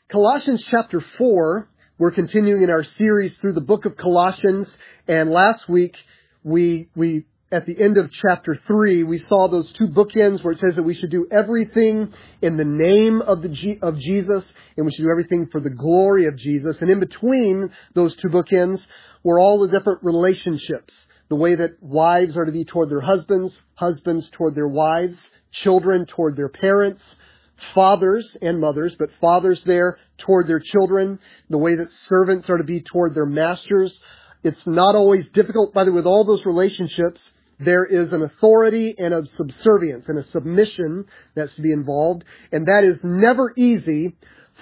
Colossians chapter 4, we're continuing in our series through the book of Colossians. And last week, we at the end of chapter 3, we saw those two bookends where it says that we should do everything in the name of Jesus, and we should do everything for the glory of Jesus. And in between those two bookends were all the different relationships. The way that wives are to be toward their husbands, husbands toward their wives, children toward their parents, fathers and mothers, but fathers there toward their children, the way that servants are to be toward their masters. It's not always difficult, by the way, with all those relationships, there is an authority and a subservience and a submission that's to be involved. And that is never easy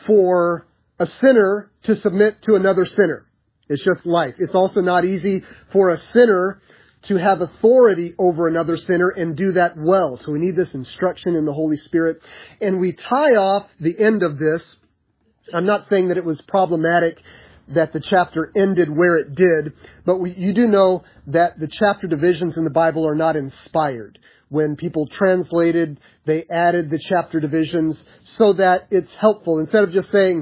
for a sinner to submit to another sinner. It's just life. It's also not easy for a sinner to have authority over another sinner and do that well. So we need this instruction in the Holy Spirit. And we tie off the end of this. I'm not saying that it was problematic that the chapter ended where it did, but you do know that the chapter divisions in the Bible are not inspired. When people translated, they added the chapter divisions so that it's helpful. Instead of just saying,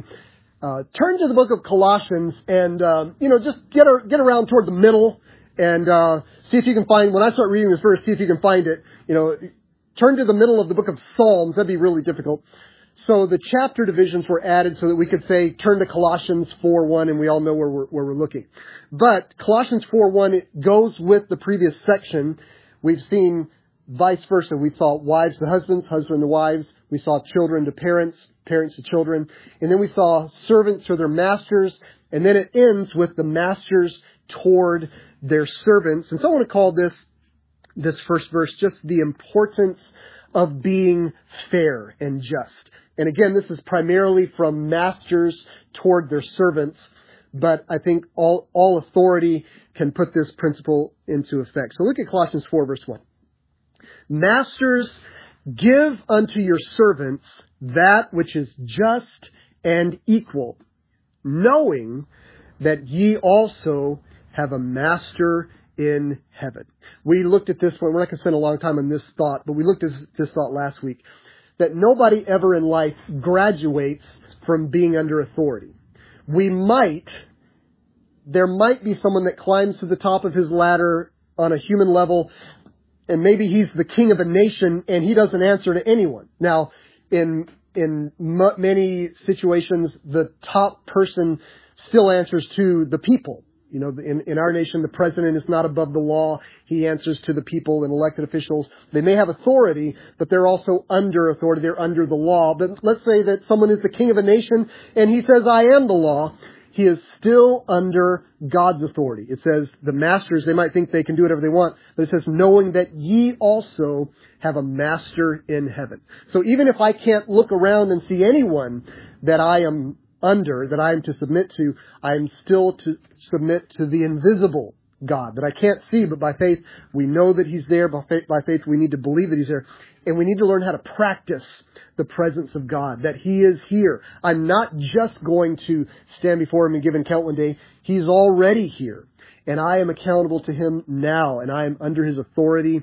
turn to the book of Colossians and, just get around toward the middle and see if you can find, when I start reading this verse, see if you can find it. Turn to the middle of the book of Psalms. That'd be really difficult. So the chapter divisions were added so that we could say, turn to Colossians 4:1, and we all know where we're looking. But Colossians 4:1, it goes with the previous section. We've seen vice versa. We saw wives to husbands, husbands to wives. We saw children to parents, parents to children. And then we saw servants to their masters. And then it ends with the masters toward their servants. And so I want to call this first verse just the importance of being fair and just. And again, this is primarily from masters toward their servants, but I think all authority can put this principle into effect. So look at Colossians 4, verse 1. Masters, give unto your servants that which is just and equal, knowing that ye also have a master in heaven. We looked at this one. We're not going to spend a long time on this thought, but we looked at this thought last week, that nobody ever in life graduates from being under authority. There might be someone that climbs to the top of his ladder on a human level, and maybe he's the king of a nation and he doesn't answer to anyone. Now, in many situations, the top person still answers to the people. In our nation, the president is not above the law. He answers to the people and elected officials. They may have authority, but they're also under authority. They're under the law. But let's say that someone is the king of a nation and he says, I am the law. He is still under God's authority. It says the masters, they might think they can do whatever they want, but it says, knowing that ye also have a master in heaven. So even if I can't look around and see anyone that I am under, that I am to submit to, I am still to submit to the invisible God that I can't see, but by faith we know that He's there. By faith we need to believe that He's there. And we need to learn how to practice the presence of God, that He is here. I'm not just going to stand before Him and give an account one day. He's already here. And I am accountable to Him now, and I am under His authority.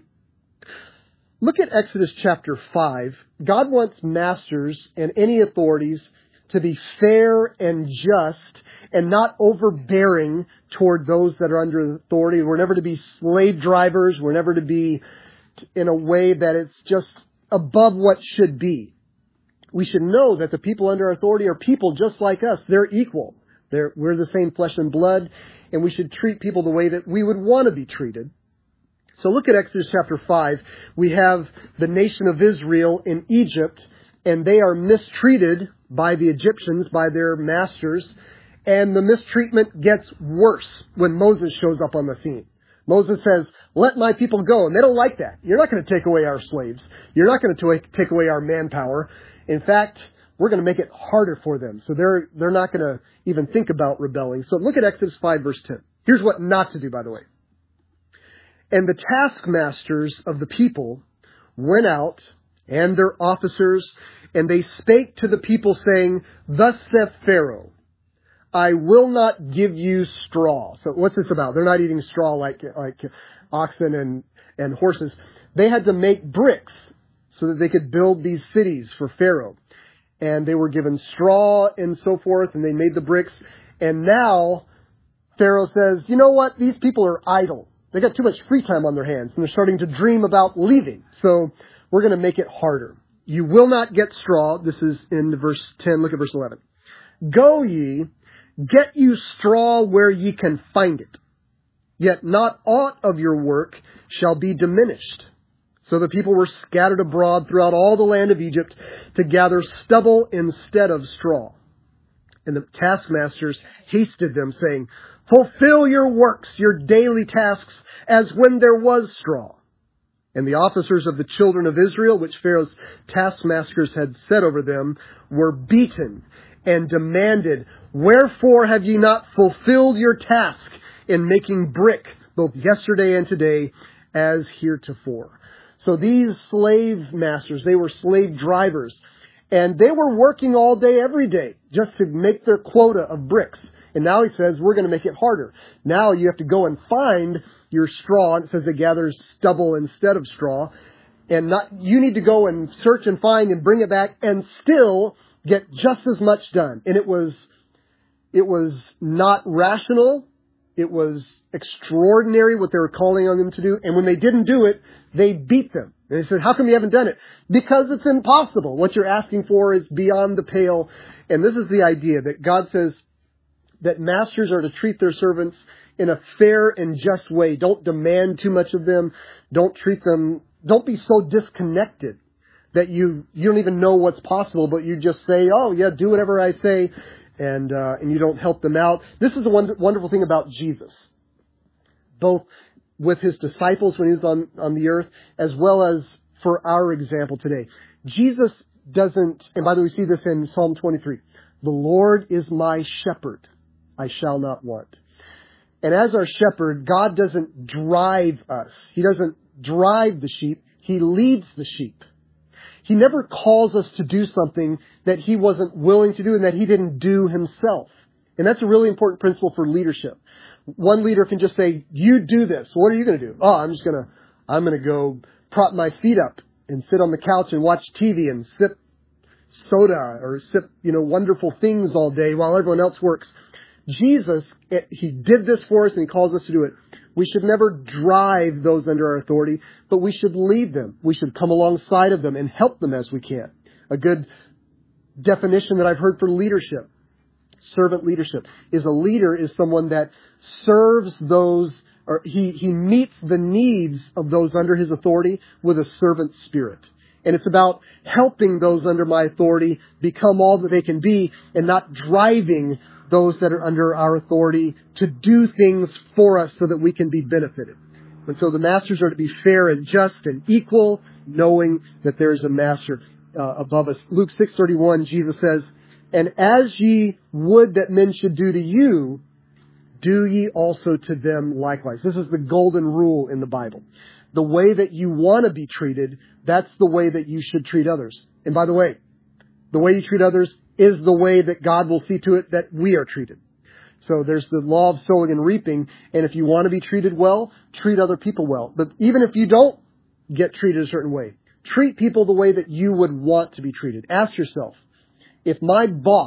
Look at Exodus chapter 5. God wants masters and any authorities to be fair and just and not overbearing toward those that are under authority. We're never to be slave drivers. We're never to be in a way that it's just above what should be. We should know that the people under authority are people just like us. They're equal. We're the same flesh and blood, and we should treat people the way that we would want to be treated. So look at Exodus chapter 5. We have the nation of Israel in Egypt, and they are mistreated by the Egyptians, by their masters. And the mistreatment gets worse when Moses shows up on the scene. Moses says, let my people go. And they don't like that. You're not going to take away our slaves. You're not going to take away our manpower. In fact, we're going to make it harder for them. So they're not going to even think about rebelling. So look at Exodus 5, verse 10. Here's what not to do, by the way. And the taskmasters of the people went out, and their officers, and they spake to the people, saying, Thus saith Pharaoh, I will not give you straw. So what's this about? They're not eating straw like oxen and horses. They had to make bricks so that they could build these cities for Pharaoh. and they were given straw and so forth, and they made the bricks. And now Pharaoh says, you know what? These people are idle. They got too much free time on their hands, and they're starting to dream about leaving. So we're going to make it harder. You will not get straw. This is in verse 10. Look at verse 11. Go ye, get you straw where ye can find it. Yet not aught of your work shall be diminished. So the people were scattered abroad throughout all the land of Egypt to gather stubble instead of straw. And the taskmasters hasted them, saying, fulfill your works, your daily tasks, as when there was straw. And the officers of the children of Israel, which Pharaoh's taskmasters had set over them, were beaten and demanded, wherefore have ye not fulfilled your task in making brick, both yesterday and today, as heretofore? So these slave masters, they were slave drivers, and they were working all day, every day, just to make their quota of bricks. And now he says, we're going to make it harder. Now you have to go and find your straw. And it says they gather stubble instead of straw. And you need to go and search and find and bring it back and still get just as much done. And it was not rational. It was extraordinary what they were calling on them to do. And when they didn't do it, they beat them. And they said, how come you haven't done it? Because it's impossible. What you're asking for is beyond the pale. And this is the idea that God says that masters are to treat their servants in a fair and just way. Don't demand too much of them. Don't be so disconnected that you don't even know what's possible, but you just say, oh yeah, do whatever I say, and you don't help them out. This is the wonderful thing about Jesus, both with his disciples when he was on the earth, as well as for our example today. Jesus doesn't, and by the way, we see this in Psalm 23, the Lord is my shepherd, I shall not want. And as our shepherd, God doesn't drive us. He doesn't drive the sheep. He leads the sheep. He never calls us to do something that he wasn't willing to do and that he didn't do himself. And that's a really important principle for leadership. One leader can just say, you do this. What are you going to do? Oh, I'm going to go prop my feet up and sit on the couch and watch TV and sip soda or sip, wonderful things all day while everyone else works. Jesus, he did this for us and he calls us to do it. We should never drive those under our authority, but we should lead them. We should come alongside of them and help them as we can. A good definition that I've heard for leadership, servant leadership, is a leader is someone that serves those, or he meets the needs of those under his authority with a servant spirit. And it's about helping those under my authority become all that they can be and not driving those that are under our authority to do things for us so that we can be benefited. And so the masters are to be fair and just and equal, knowing that there is a master above us. Luke 6:31, Jesus says, and as ye would that men should do to you, do ye also to them likewise. This is the golden rule in the Bible. The way that you want to be treated, that's the way that you should treat others. And by the way you treat others is the way that God will see to it that we are treated. So there's the law of sowing and reaping. And if you want to be treated well, treat other people well. But even if you don't get treated a certain way, treat people the way that you would want to be treated. Ask yourself, if I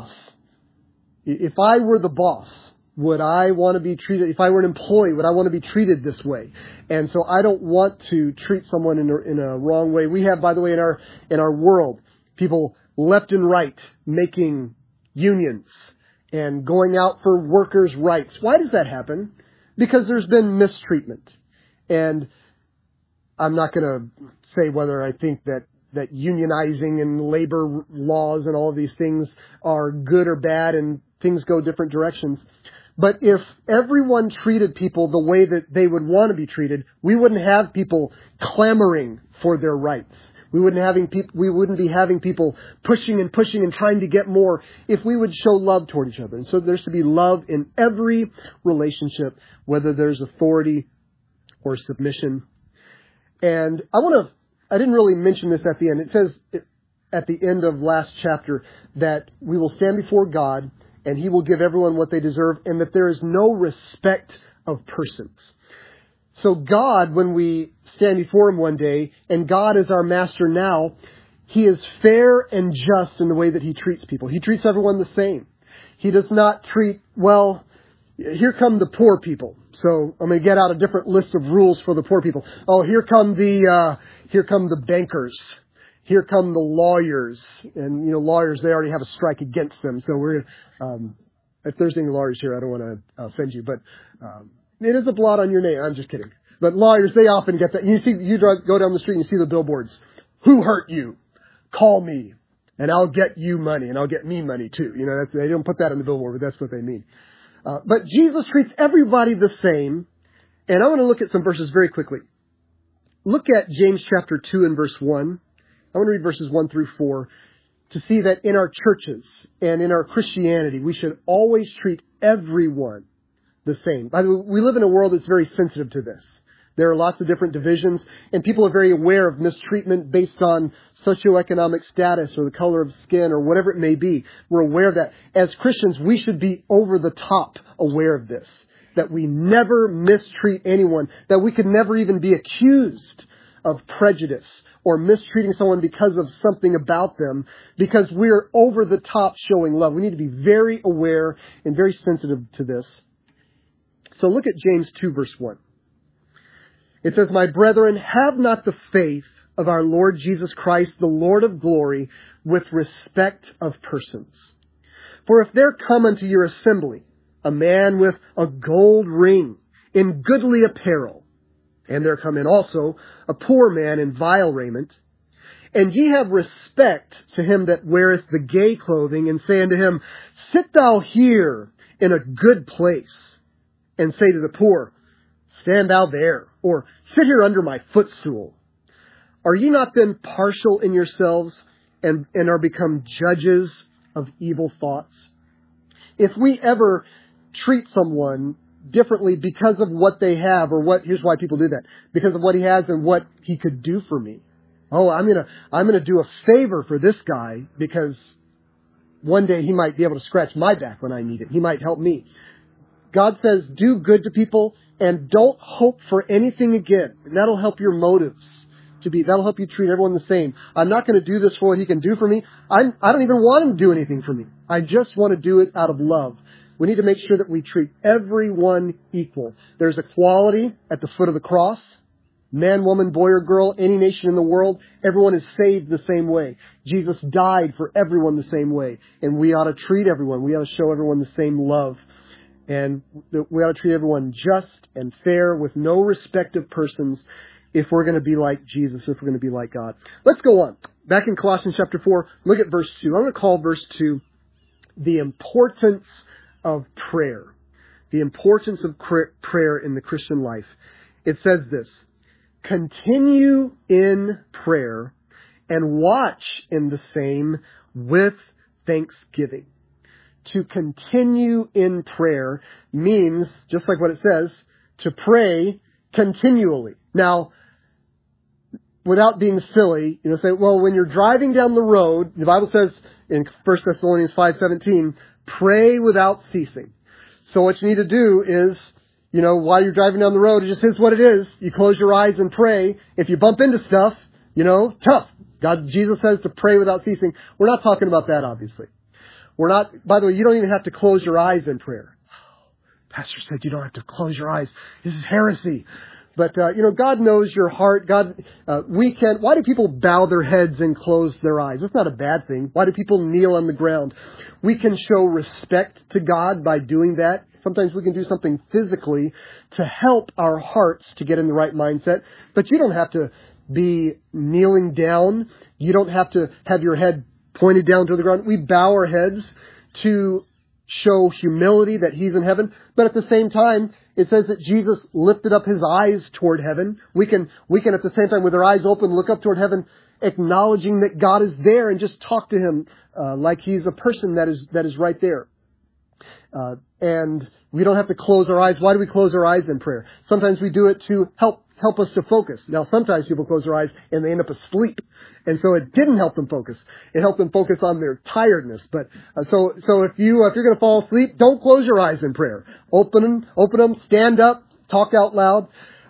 were the boss, would I want to be treated, if I were an employee, would I want to be treated this way? And so I don't want to treat someone in a wrong way. We have, by the way, in our world, people left and right making unions and going out for workers' rights. Why does that happen? Because there's been mistreatment. And I'm not going to say whether I think that unionizing and labor laws and all of these things are good or bad and things go different directions. But if everyone treated people the way that they would want to be treated, we wouldn't have people clamoring for their rights. We wouldn't be having people pushing and trying to get more if we would show love toward each other. And so there's to be love in every relationship, whether there's authority or submission. And I didn't really mention this at the end. It says at the end of last chapter that we will stand before God and he will give everyone what they deserve, and that there is no respect of persons. So God, when we stand before him one day, and God is our master now, He is fair and just in the way that he treats people. He treats everyone the same. He does not treat, well, here come the poor people. So I'm going to get out a different list of rules for the poor people. Oh, here come the bankers. Here come the lawyers. And, lawyers, they already have a strike against them. So we're, if there's any lawyers here, I don't want to offend you, but, it is a blot on your name. I'm just kidding. But lawyers, they often get that. You go down the street and you see the billboards. Who hurt you? Call me and I'll get you money and I'll get me money too. They don't put that on the billboard, but that's what they mean. But Jesus treats everybody the same. And I want to look at some verses very quickly. Look at James chapter 2 and verse 1. I want to read verses 1 through 4 to see that in our churches and in our Christianity, we should always treat everyone the same. By the way, we live in a world that's very sensitive to this. There are lots of different divisions, and people are very aware of mistreatment based on socioeconomic status or the color of skin or whatever it may be. We're aware of that. As Christians, we should be over the top aware of this, that we never mistreat anyone, that we could never even be accused of prejudice or mistreating someone because of something about them, because we're over the top showing love. We need to be very aware and very sensitive to this. So look at James 2 verse 1. It says, "My brethren, have not the faith of our Lord Jesus Christ, the Lord of glory, with respect of persons. For if there come unto your assembly a man with a gold ring in goodly apparel, and there come in also a poor man in vile raiment, and ye have respect to him that weareth the gay clothing, and say unto him, Sit thou here in a good place, and say to the poor, Stand thou there, or sit here under my footstool. Are ye not then partial in yourselves, and are become judges of evil thoughts?" If we ever treat someone differently because of what they have, or here's why people do that, because of what he has and what he could do for me. Oh, I'm gonna do a favor for this guy because one day he might be able to scratch my back when I need it. He might help me. God says, do good to people and don't hope for anything again. And that'll help your motives that'll help you treat everyone the same. I'm not going to do this for what he can do for me. I don't even want him to do anything for me. I just want to do it out of love. We need to make sure that we treat everyone equal. There's equality at the foot of the cross. Man, woman, boy, or girl, any nation in the world, everyone is saved the same way. Jesus died for everyone the same way. And we ought to treat everyone. We ought to show everyone the same love. And we ought to treat everyone just and fair with no respect of persons if we're going to be like Jesus, if we're going to be like God. Let's go on. Back in Colossians chapter 4, look at verse 2. I'm going to call verse 2 the importance of prayer. The importance of prayer in the Christian life. It says this, "Continue in prayer and watch in the same with thanksgiving." To continue in prayer means, just like what it says, to pray continually. Now, without being silly, say, well, when you're driving down the road, the Bible says in 1 Thessalonians 5:17, pray without ceasing. So what you need to do is, while you're driving down the road, it just is what it is. You close your eyes and pray. If you bump into stuff, tough. Jesus says to pray without ceasing. We're not talking about that, obviously. We're not, by the way, you don't even have to close your eyes in prayer. Pastor said you don't have to close your eyes. This is heresy. But, God knows your heart. Why do people bow their heads and close their eyes? It's not a bad thing. Why do people kneel on the ground? We can show respect to God by doing that. Sometimes we can do something physically to help our hearts to get in the right mindset. But you don't have to be kneeling down. You don't have to have your head pointed down to the ground. We bow our heads to show humility that He's in heaven. But at the same time, it says that Jesus lifted up His eyes toward heaven. We can at the same time, with our eyes open, look up toward heaven, acknowledging that God is there, and just talk to Him like He's a person that is right there. And we don't have to close our eyes. Why do we close our eyes in prayer? Sometimes we do it to help us to focus. Now, sometimes people close their eyes and they end up asleep. And so it didn't help them focus. It helped them focus on their tiredness. But, so if you're going to fall asleep, don't close your eyes in prayer. Open them, stand up, talk out loud.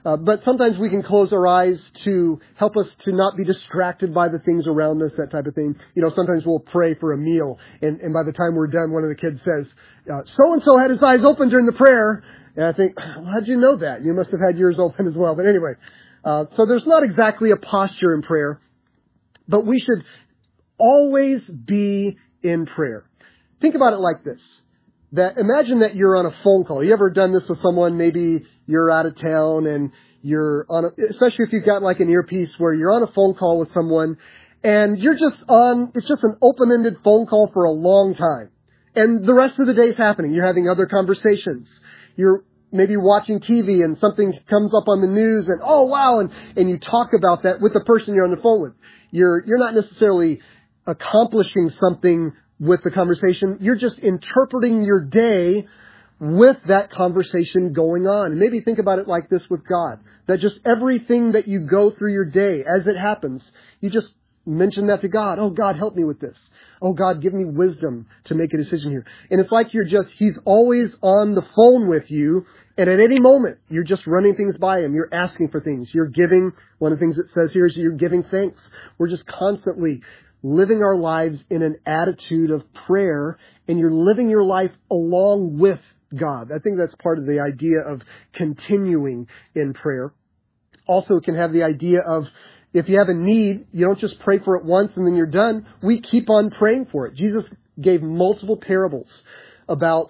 But sometimes we can close our eyes to help us to not be distracted by the things around us, that type of thing. Sometimes we'll pray for a meal, and by the time we're done, one of the kids says, so-and-so had his eyes open during the prayer. And I think, how'd you know that? You must have had yours open as well. But anyway, so there's not exactly a posture in prayer, but we should always be in prayer. Think about it like this. Imagine that you're on a phone call. You ever done this with someone? Maybe you're out of town and you're especially if you've got like an earpiece where you're on a phone call with someone and it's just an open-ended phone call for a long time. And the rest of the day's happening. You're having other conversations. You're maybe watching TV and something comes up on the news and, oh wow, and you talk about that with the person you're on the phone with. You're not necessarily accomplishing something with the conversation. You're just interpreting your day with that conversation going on. And maybe think about it like this with God. That just everything that you go through your day as it happens, you just mention that to God. Oh, God, help me with this. Oh, God, give me wisdom to make a decision here. And it's like He's always on the phone with you. And at any moment, you're just running things by Him. You're asking for things. You're giving. One of the things it says here is you're giving thanks. We're just constantly living our lives in an attitude of prayer, and you're living your life along with God. I think that's part of the idea of continuing in prayer. Also, it can have the idea of if you have a need, you don't just pray for it once and then you're done. We keep on praying for it. Jesus gave multiple parables about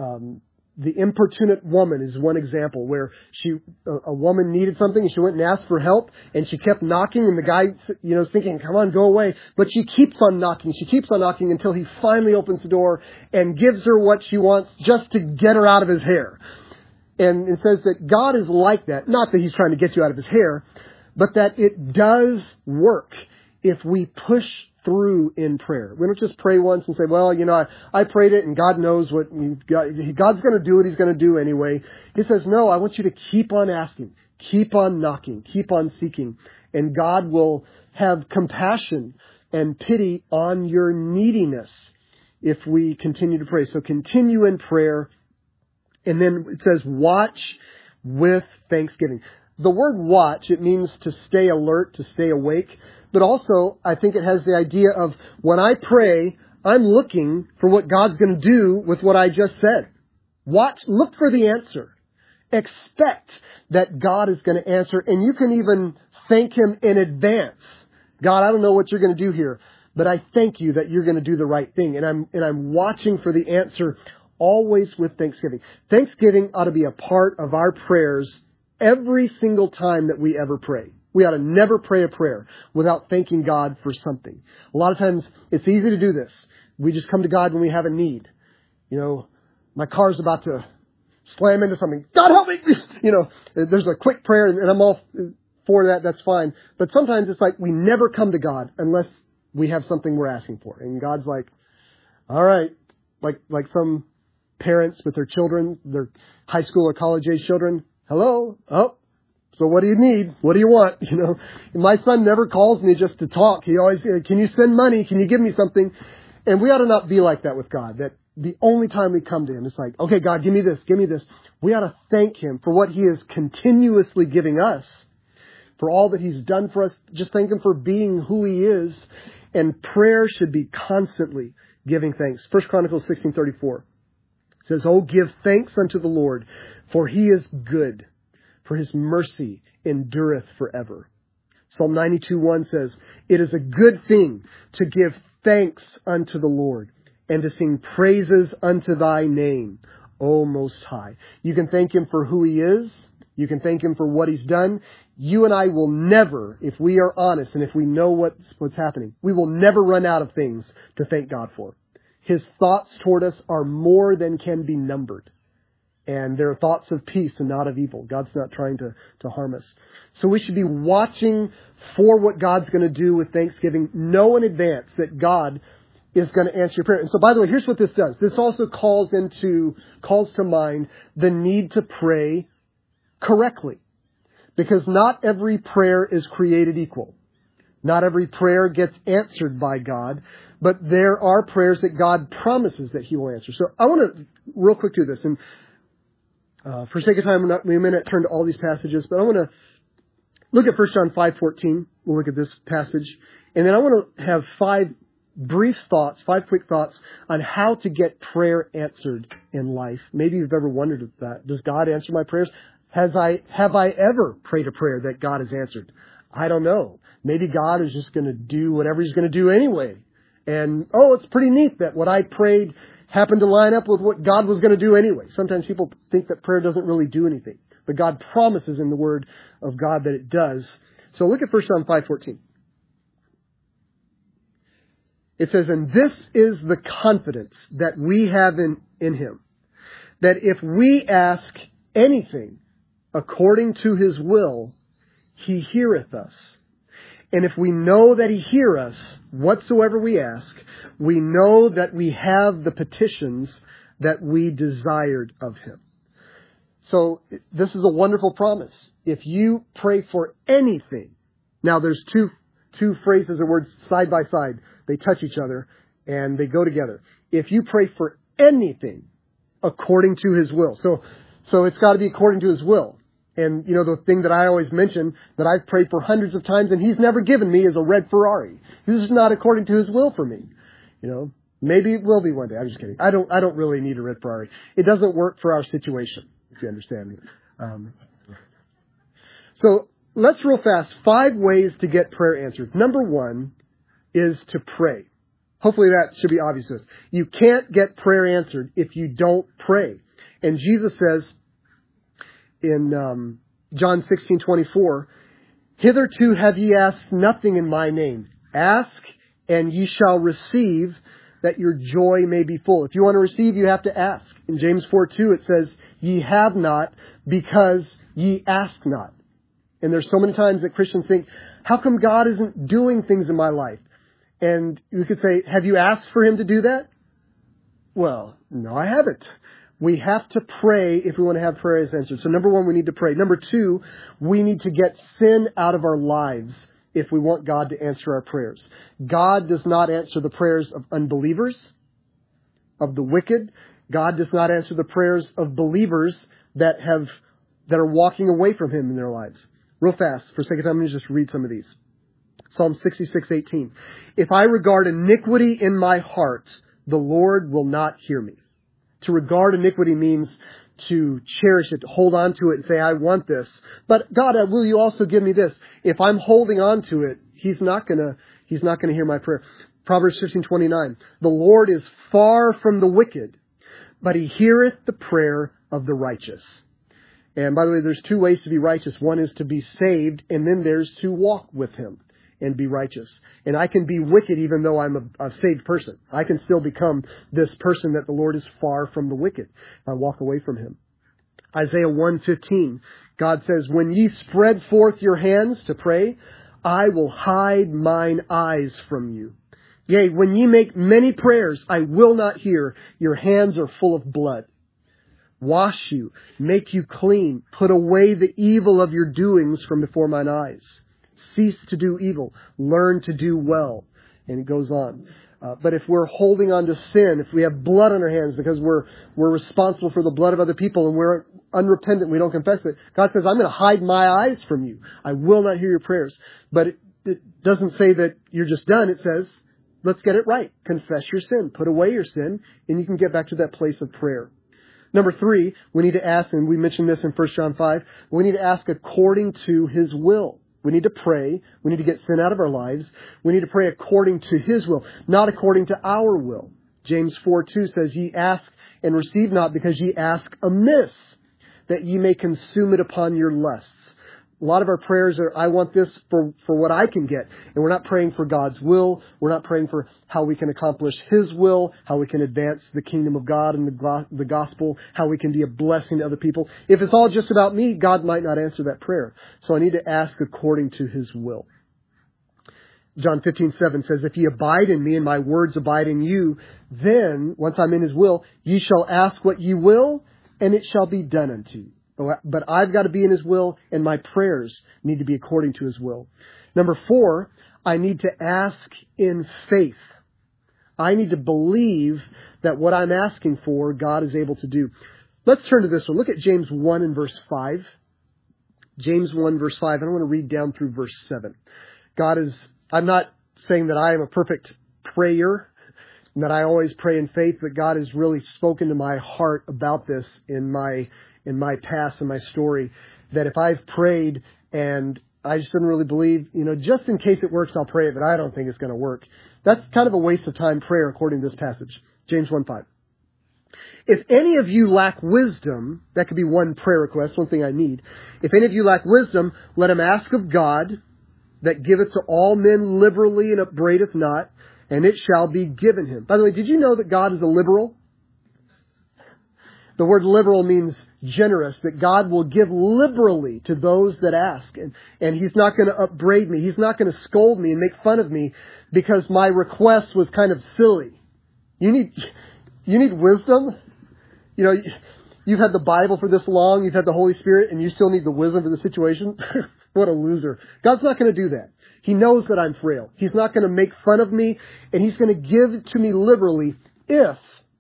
the importunate woman is one example where a woman needed something and she went and asked for help and she kept knocking and the guy, thinking, come on, go away. But she keeps on knocking. She keeps on knocking until he finally opens the door and gives her what she wants just to get her out of his hair. And it says that God is like that. Not that He's trying to get you out of His hair, but that it does work if we push through in prayer. We don't just pray once and say, well, I prayed it and God knows what God's going to do what He's going to do anyway. He says, no, I want you to keep on asking, keep on knocking, keep on seeking, and God will have compassion and pity on your neediness if we continue to pray. So continue in prayer. And then it says, watch with thanksgiving. The word watch, it means to stay alert, to stay awake. But also, I think it has the idea of when I pray, I'm looking for what God's going to do with what I just said. Look for the answer. Expect that God is going to answer. And you can even thank Him in advance. God, I don't know what you're going to do here, but I thank you that you're going to do the right thing. And I'm watching for the answer always with thanksgiving. Thanksgiving ought to be a part of our prayers every single time that we ever pray. We ought to never pray a prayer without thanking God for something. A lot of times it's easy to do this. We just come to God when we have a need. My car's about to slam into something. God help me! There's a quick prayer and I'm all for that. That's fine. But sometimes it's like we never come to God unless we have something we're asking for. And God's like, all right, like some parents with their children, their high school or college age children. Hello? Oh, so what do you need? What do you want? My son never calls me just to talk. He always, can you send money? Can you give me something? And we ought to not be like that with God. That the only time we come to Him, it's like, okay, God, give me this, give me this. We ought to thank Him for what He is continuously giving us, for all that He's done for us. Just thank Him for being who He is. And prayer should be constantly giving thanks. 1 Chronicles 16:34 says, oh, give thanks unto the Lord, for He is good, for His mercy endureth forever. Psalm 92:1 says, it is a good thing to give thanks unto the Lord and to sing praises unto Thy name, O Most High. You can thank Him for who He is. You can thank Him for what He's done. You and I will never, if we are honest and if we know what's happening, we will never run out of things to thank God for. His thoughts toward us are more than can be numbered. And they're thoughts of peace and not of evil. God's not trying to harm us. So we should be watching for what God's going to do with Thanksgiving. Know in advance that God is going to answer your prayer. And so, by the way, here's what this does. This also calls to mind the need to pray correctly. Because not every prayer is created equal. Not every prayer gets answered by God. But there are prayers that God promises that He will answer. So I want to real quick do this. And For sake of time, we may not turn to all these passages, but I want to look at 1 John 5:14. We'll look at this passage. And then I want to have 5 quick thoughts on how to get prayer answered in life. Maybe you've ever wondered at that. Does God answer my prayers? Have I ever prayed a prayer that God has answered? I don't know. Maybe God is just going to do whatever He's going to do anyway. And, it's pretty neat that what I prayed happened to line up with what God was going to do anyway. Sometimes people think that prayer doesn't really do anything. But God promises in the Word of God that it does. So look at 1 John 5:14. It says, "And this is the confidence that we have in Him, that if we ask anything according to His will, He heareth us. And if we know that He hear us, whatsoever we ask, we know that we have the petitions that we desired of Him." So this is a wonderful promise. If you pray for anything, now there's two phrases or words side by side. They touch each other and they go together. If you pray for anything according to His will. So it's got to be according to His will. And, the thing that I always mention that I've prayed for hundreds of times and He's never given me is a red Ferrari. This is not according to His will for me. Maybe it will be one day. I'm just kidding. I don't really need a red Ferrari. It doesn't work for our situation, if you understand me. So let's real fast. 5 ways to get prayer answered. Number 1 is to pray. Hopefully that should be obvious to us. You can't get prayer answered if you don't pray. And Jesus says in John 16:24, "Hitherto have ye asked nothing in my name. Ask, and ye shall receive, that your joy may be full." If you want to receive, you have to ask. In James 4:2, it says, "Ye have not, because ye ask not." And there's so many times that Christians think, how come God isn't doing things in my life? And you could say, have you asked for Him to do that? Well, no, I haven't. We have to pray if we want to have prayers answered. So number 1, we need to pray. Number 2, we need to get sin out of our lives if we want God to answer our prayers. God does not answer the prayers of unbelievers, of the wicked. God does not answer the prayers of believers that are walking away from Him in their lives. Real fast, for sake of time, I'm going to just read some of these. Psalm 66:18. "If I regard iniquity in my heart, the Lord will not hear me." To regard iniquity means to cherish it, to hold on to it and say, I want this. But God, will you also give me this? If I'm holding on to it, He's not gonna hear my prayer. Proverbs 15:29. "The Lord is far from the wicked, but He heareth the prayer of the righteous." And by the way, there's 2 ways to be righteous. One is to be saved, and then there's to walk with Him and be righteous. And I can be wicked even though I'm a saved person. I can still become this person that the Lord is far from the wicked if I walk away from Him. Isaiah 1:15, God says, "When ye spread forth your hands to pray, I will hide mine eyes from you. Yea, when ye make many prayers, I will not hear. Your hands are full of blood. Wash you, make you clean, put away the evil of your doings from before mine eyes. Cease to do evil, learn to do well." And it goes on. But if we're holding on to sin, if we have blood on our hands because we're responsible for the blood of other people and we're unrepentant, we don't confess it, God says, I'm going to hide my eyes from you. I will not hear your prayers. But it doesn't say that you're just done. It says, let's get it right. Confess your sin, put away your sin, and you can get back to that place of prayer. Number 3, we need to ask, and we mentioned this in 1 John 5, we need to ask according to His will. We need to pray. We need to get sin out of our lives. We need to pray according to His will, not according to our will. James 4:2 says, "Ye ask and receive not, because ye ask amiss, that ye may consume it upon your lusts." A lot of our prayers are, I want this for what I can get. And we're not praying for God's will. We're not praying for how we can accomplish His will, how we can advance the kingdom of God and the gospel, how we can be a blessing to other people. If it's all just about me, God might not answer that prayer. So I need to ask according to His will. John 15:7 says, "If ye abide in me and my words abide in you, then, once I'm in His will, ye shall ask what ye will, and it shall be done unto you." But I've got to be in His will, and my prayers need to be according to His will. Number 4, I need to ask in faith. I need to believe that what I'm asking for, God is able to do. Let's turn to this one. Look at James 1 and verse 5. James 1 verse 5. I don't want to read down through verse 7. I'm not saying that I am a perfect prayer and that I always pray in faith, but God has really spoken to my heart about this in my past and my story, that if I've prayed and I just didn't really believe, just in case it works, I'll pray it, but I don't think it's going to work. That's kind of a waste of time prayer according to this passage. James 1:5. If any of you lack wisdom, that could be one prayer request, one thing I need. If any of you lack wisdom, let him ask of God, that giveth to all men liberally and upbraideth not, and it shall be given him. By the way, did you know that God is a liberal? The word liberal means generous, that God will give liberally to those that ask. And He's not going to upbraid me. He's not going to scold me and make fun of me because my request was kind of silly. You need wisdom. You've had the Bible for this long, you've had the Holy Spirit, and you still need the wisdom for the situation? What a loser. God's not going to do that. He knows that I'm frail. He's not going to make fun of me, and He's going to give it to me liberally if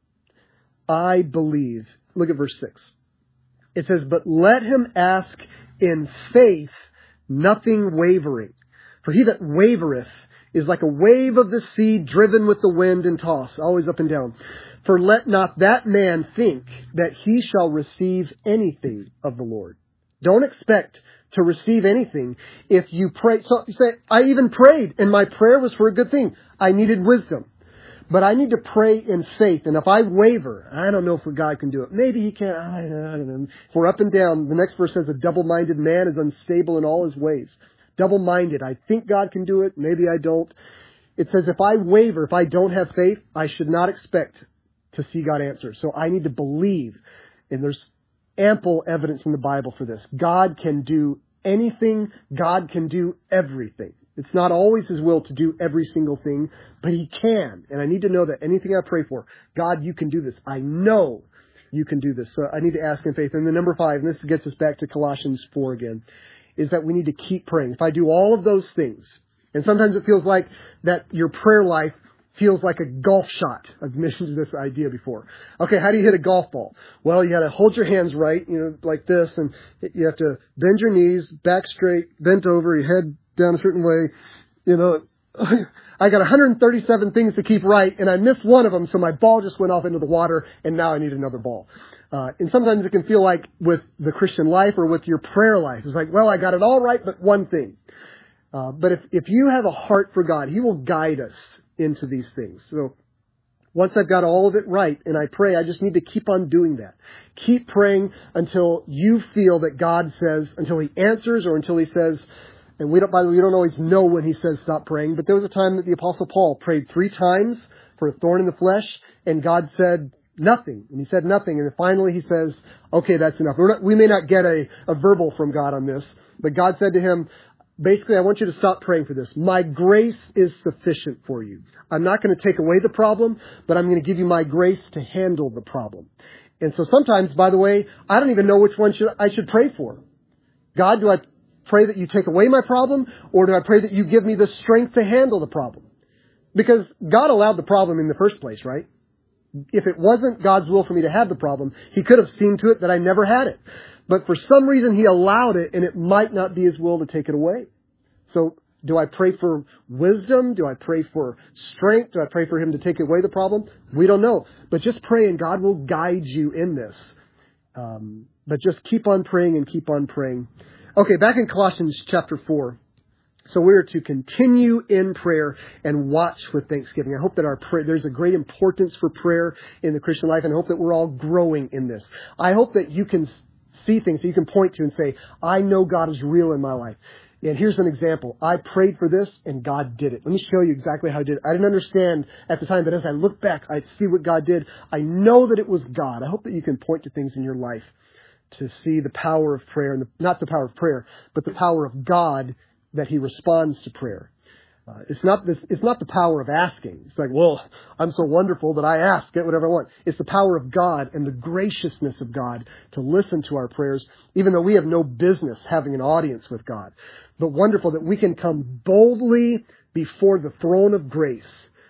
I believe. Look at verse 6. It says, but let him ask in faith, nothing wavering. For he that wavereth is like a wave of the sea driven with the wind and tossed, always up and down. For let not that man think that he shall receive anything of the Lord. Don't expect to receive anything if you pray. So you say, I even prayed and my prayer was for a good thing. I needed wisdom. But I need to pray in faith. And if I waver, I don't know if God can do it. Maybe He can. I don't know. If we're up and down, the next verse says, a double-minded man is unstable in all his ways. Double-minded. I think God can do it. Maybe I don't. It says if I waver, if I don't have faith, I should not expect to see God answer. So I need to believe. And there's ample evidence in the Bible for this. God can do anything. God can do everything. It's not always His will to do every single thing, but He can. And I need to know that anything I pray for, God, you can do this. I know you can do this. So I need to ask in faith. And then number 5, and this gets us back to Colossians 4 again, is that we need to keep praying. If I do all of those things, and sometimes it feels like that your prayer life feels like a golf shot. I've mentioned this idea before. Okay, how do you hit a golf ball? Well, you got to hold your hands right, like this, and you have to bend your knees, back straight, bent over, your head down a certain way. I got 137 things to keep right, and I missed one of them, so my ball just went off into the water, and now I need another ball. And sometimes it can feel like with the Christian life or with your prayer life. It's like, well, I got it all right, but one thing. But if you have a heart for God, He will guide us into these things. So once I've got all of it right and I pray, I just need to keep on doing that. Keep praying until you feel that God says, until He answers or until He says, and by the way, we don't always know when He says stop praying, but there was a time that the Apostle Paul prayed 3 times for a thorn in the flesh, and God said nothing. And He said nothing, and then finally He says, okay, that's enough. We may not get a verbal from God on this, but God said to him, basically, I want you to stop praying for this. My grace is sufficient for you. I'm not going to take away the problem, but I'm going to give you my grace to handle the problem. And so sometimes, by the way, I don't even know which one I should pray for. God, do I pray that you take away my problem, or do I pray that you give me the strength to handle the problem? Because God allowed the problem in the first place, right? If it wasn't God's will for me to have the problem, He could have seen to it that I never had it. But for some reason, He allowed it, and it might not be His will to take it away. So do I pray for wisdom? Do I pray for strength? Do I pray for Him to take away the problem? We don't know. But just pray, and God will guide you in this. But just keep on praying and keep on praying. Okay, back in Colossians chapter 4. So we're to continue in prayer and watch with thanksgiving. I hope that there's a great importance for prayer in the Christian life, and I hope that we're all growing in this. I hope that you can see things that you can point to and say, I know God is real in my life. And here's an example. I prayed for this and God did it. Let me show you exactly how He did it. I didn't understand at the time, but as I look back, I see what God did. I know that it was God. I hope that you can point to things in your life to see the power of prayer, and not the power of prayer, but the power of God that He responds to prayer. It's not the power of asking. It's like, well, I'm so wonderful that I ask, get whatever I want. It's the power of God and the graciousness of God to listen to our prayers, even though we have no business having an audience with God. But wonderful that we can come boldly before the throne of grace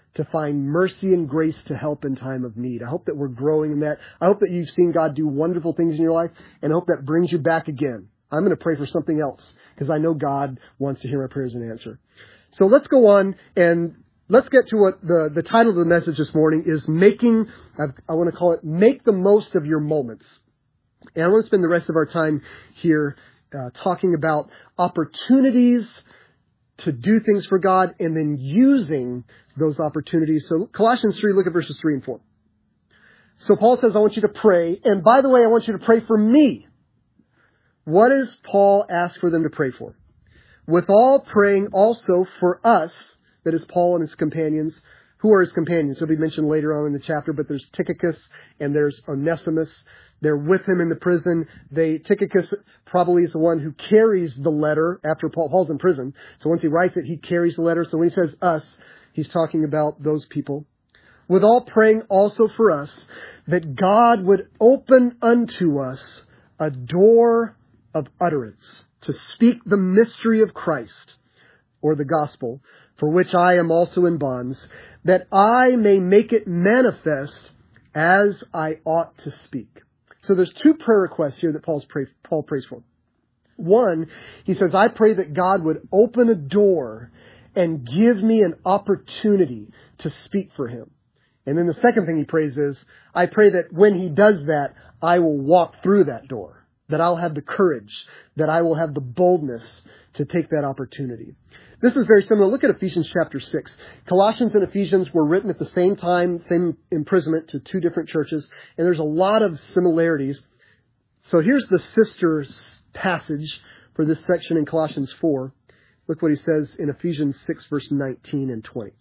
to find mercy and grace to help in time of need. I hope that we're growing in that. I hope that you've seen God do wonderful things in your life, and I hope that brings you back again. I'm going to pray for something else because I know God wants to hear my prayers and answer. So let's go on and let's get to what the title of the message this morning is I want to call it Make the Most of Your Moments. And I want to spend the rest of our time here talking about opportunities to do things for God and then using those opportunities. So Colossians 3, look at verses 3 and 4. So Paul says, I want you to pray. And by the way, I want you to pray for me. What does Paul ask for them to pray for? With all praying also for us, that is Paul and his companions. Who are his companions? He'll be mentioned later on in the chapter, but there's Tychicus and there's Onesimus. They're with him in the prison. Tychicus probably is the one who carries the letter after Paul's in prison. So once he writes it, he carries the letter. So when he says us, he's talking about those people. With all praying also for us, that God would open unto us a door of utterance to speak the mystery of Christ, or the gospel, for which I am also in bonds, that I may make it manifest as I ought to speak. So there's two prayer requests here that Paul prays for. One, he says, I pray that God would open a door and give me an opportunity to speak for him. And then the second thing he prays is, I pray that when he does that, I will walk through that door, that I'll have the courage, that I will have the boldness to take that opportunity. This is very similar. Look at Ephesians chapter 6. Colossians and Ephesians were written at the same time, same imprisonment to two different churches, and there's a lot of similarities. So here's the sister passage for this section in Colossians 4. Look what he says in Ephesians 6, verse 19 and 20.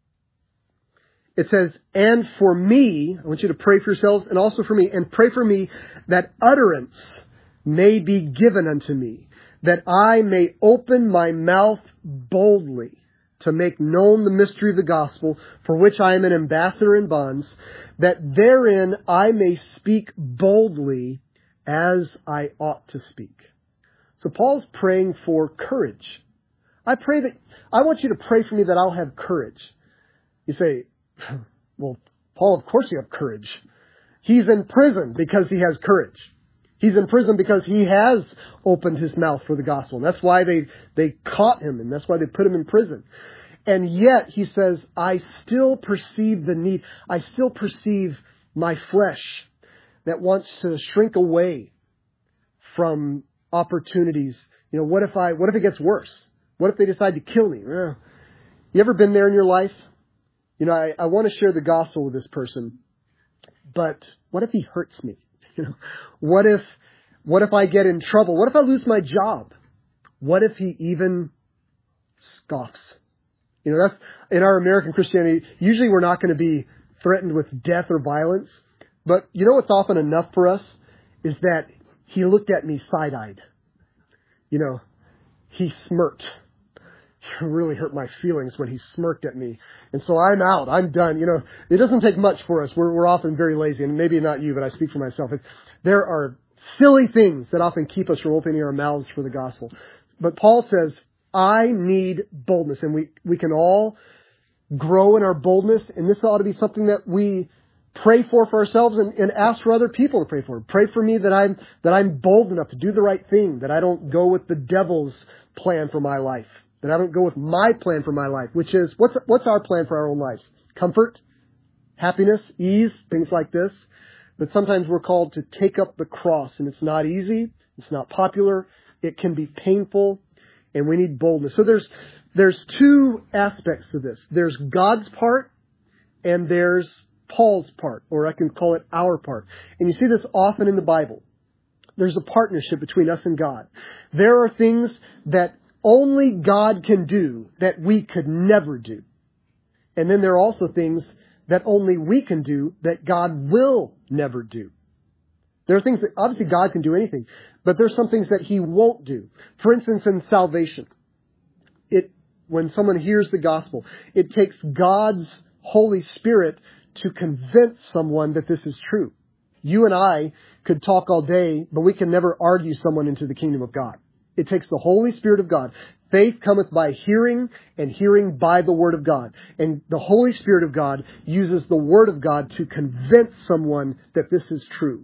It says, and for me, I want you to pray for yourselves and also for me, and pray for me that utterance may be given unto me, that I may open my mouth boldly to make known the mystery of the gospel, for which I am an ambassador in bonds, that therein I may speak boldly as I ought to speak. So Paul's praying for courage. I want you to pray for me that I'll have courage. You say, well, Paul, of course you have courage. He's in prison because he has courage. He's in prison because he has opened his mouth for the gospel. And that's why they caught him, and that's why they put him in prison. And yet, he says, I still perceive the need. I still perceive my flesh that wants to shrink away from opportunities. You know, what if it gets worse? What if they decide to kill me? You ever been there in your life? You know, I want to share the gospel with this person, but what if he hurts me? You know, what if I get in trouble? What if I lose my job? What if he even scoffs? You know, that's in our American Christianity. Usually we're not going to be threatened with death or violence. But you know what's often enough for us is that he looked at me side-eyed. You know, he smirked. It really hurt my feelings when he smirked at me. And so I'm out. I'm done. You know, it doesn't take much for us. We're often very lazy. And maybe not you, but I speak for myself. There are silly things that often keep us from opening our mouths for the gospel. But Paul says, I need boldness. And we can all grow in our boldness. And this ought to be something that we pray for ourselves and ask for other people to pray for. Pray for me that I'm bold enough to do the right thing, that I don't go with the devil's plan for my life. That I don't go with my plan for my life, which is, what's our plan for our own lives? Comfort, happiness, ease, things like this. But sometimes we're called to take up the cross, and it's not easy. It's not popular. It can be painful, and we need boldness. So there's two aspects to this. There's God's part, and there's Paul's part, or I can call it our part. And you see this often in the Bible. There's a partnership between us and God. There are things that only God can do that we could never do. And then there are also things that only we can do that God will never do. There are things that obviously God can do anything, but there's some things that he won't do. For instance, in salvation, when someone hears the gospel, it takes God's Holy Spirit to convince someone that this is true. You and I could talk all day, but we can never argue someone into the kingdom of God. It takes the Holy Spirit of God. Faith cometh by hearing, and hearing by the Word of God. And the Holy Spirit of God uses the Word of God to convince someone that this is true.